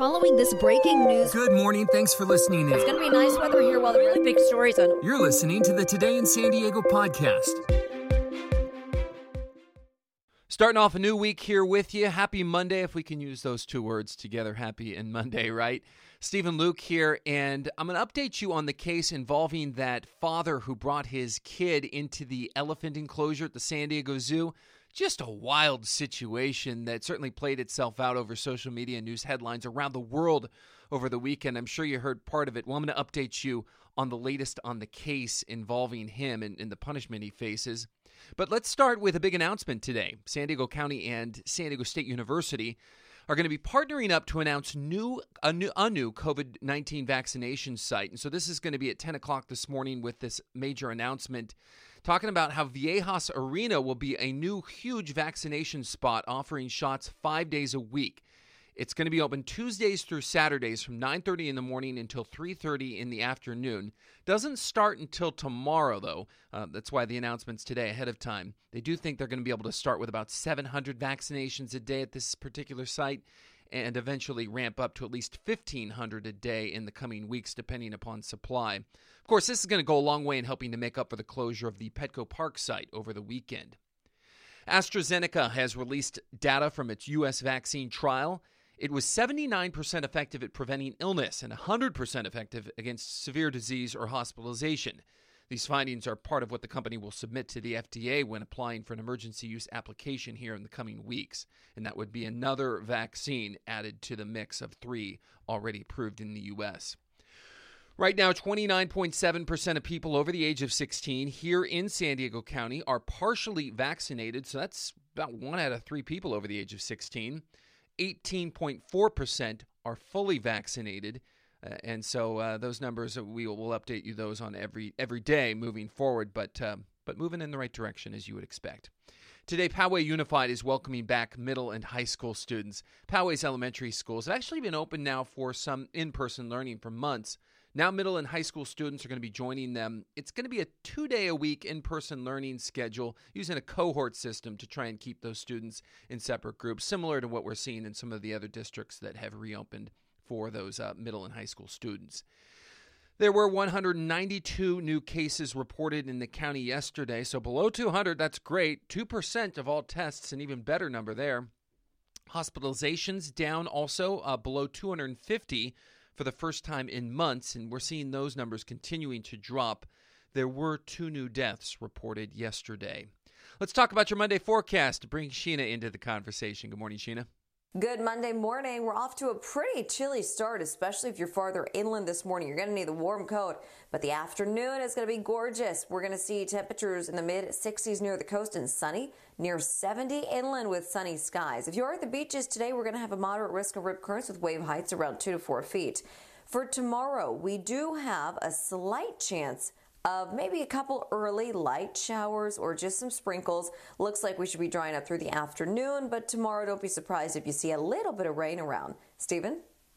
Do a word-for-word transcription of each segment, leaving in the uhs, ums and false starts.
Following this breaking news. Good morning. Thanks for listening in. It's going to be nice weather here while the really big stories on. You're listening to the Today in San Diego podcast. Starting off a new week here with you. Happy Monday, if we can use those two words together, happy and Monday, right? Stephen Luke here, and I'm going to update you on the case involving that father who brought his kid into the elephant enclosure at the San Diego Zoo. Just a wild situation that certainly played itself out over social media and news headlines around the world over the weekend. I'm sure you heard part of it. Well, I'm going to update you on the latest on the case involving him and, and the punishment he faces. But let's start with a big announcement today. San Diego County and San Diego State University are going to be partnering up to announce new a new a new COVID nineteen vaccination site. And so this is going to be at ten o'clock this morning with this major announcement, talking about how Viejas Arena will be a new huge vaccination spot offering shots five days a week. It's going to be open Tuesdays through Saturdays from nine thirty in the morning until three thirty in the afternoon. Doesn't start until tomorrow, though. Uh, that's why the announcement's today ahead of time. They do think they're going to be able to start with about seven hundred vaccinations a day at this particular site and eventually ramp up to at least fifteen hundred a day in the coming weeks, depending upon supply. Of course, this is going to go a long way in helping to make up for the closure of the Petco Park site over the weekend. AstraZeneca has released data from its U S vaccine trial. It was seventy-nine percent effective at preventing illness and one hundred percent effective against severe disease or hospitalization. These findings are part of what the company will submit to the F D A when applying for an emergency use application here in the coming weeks. And that would be another vaccine added to the mix of three already approved in the U S. Right now, twenty-nine point seven percent of people over the age of sixteen here in San Diego County are partially vaccinated. So that's about one out of three people over the age of sixteen. eighteen point four percent are fully vaccinated. Uh, and so uh, those numbers, uh, we will we'll update you those on every every day moving forward, but uh, but moving in the right direction as you would expect. Today, Poway Unified is welcoming back middle and high school students. Poway's elementary schools have actually been open now for some in-person learning for months. Now middle and high school students are going to be joining them. It's going to be a two-day-a-week in-person learning schedule using a cohort system to try and keep those students in separate groups, similar to what we're seeing in some of the other districts that have reopened for those uh, middle and high school students. There were one hundred ninety-two new cases reported in the county yesterday, so below two hundred, that's great. two percent of all tests, an even better number there. Hospitalizations down also uh, below two hundred fifty for the first time in months, and we're seeing those numbers continuing to drop. There were two new deaths reported yesterday. Let's talk about your Monday forecast to bring Sheena into the conversation. Good morning, Sheena. Good Monday morning. We're off to a pretty chilly start, especially if you're farther inland this morning. You're going to need the warm coat, but the afternoon is going to be gorgeous. We're going to see temperatures in the mid sixties near the coast and sunny, near seventy inland with sunny skies. If you're at the beaches today, we're going to have a moderate risk of rip currents with wave heights around two to four feet. For tomorrow, we do have a slight chance of maybe a couple early light showers or just some sprinkles. Looks like we should be drying up through the afternoon, but tomorrow don't be surprised if you see a little bit of rain around. Stephen?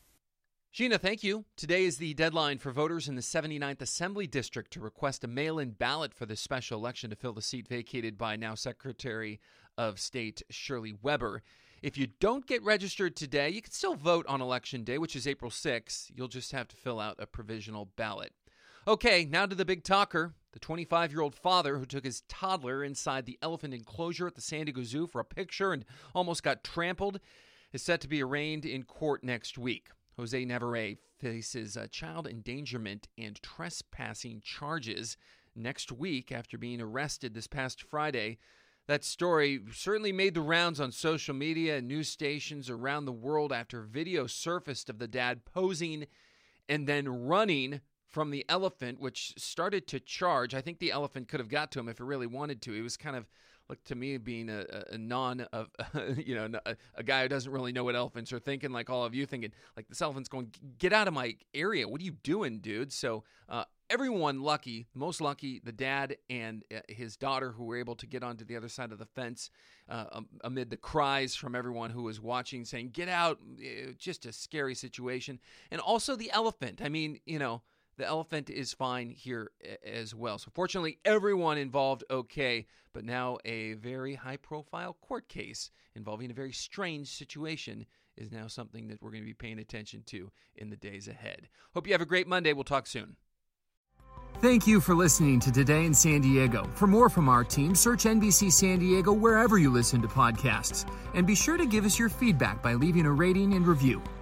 Sheena, thank you. Today is the deadline for voters in the seventy-ninth Assembly District to request a mail-in ballot for this special election to fill the seat vacated by now Secretary of State Shirley Weber. If you don't get registered today, you can still vote on Election Day, which is April sixth. You'll just have to fill out a provisional ballot. Okay, now to the big talker. The twenty-five-year-old father who took his toddler inside the elephant enclosure at the San Diego Zoo for a picture and almost got trampled is set to be arraigned in court next week. Jose Navarre faces uh, child endangerment and trespassing charges next week after being arrested this past Friday. That story certainly made the rounds on social media and news stations around the world after video surfaced of the dad posing and then running from the elephant, which started to charge. I think the elephant could have got to him if it really wanted to. He was kind of, looked to me, being a, a non, of, you know, a, a guy who doesn't really know what elephants are thinking, like all of you thinking, like, this elephant's going, get out of my area. What are you doing, dude? So uh, everyone lucky, most lucky, the dad and uh, his daughter, who were able to get onto the other side of the fence uh, um, amid the cries from everyone who was watching, saying, get out. Just a scary situation. And also the elephant. I mean, you know, the elephant is fine here as well. So fortunately, everyone involved okay, but now a very high-profile court case involving a very strange situation is now something that we're going to be paying attention to in the days ahead. Hope you have a great Monday. We'll talk soon. Thank you for listening to Today in San Diego. For more from our team, search N B C San Diego wherever you listen to podcasts. And be sure to give us your feedback by leaving a rating and review.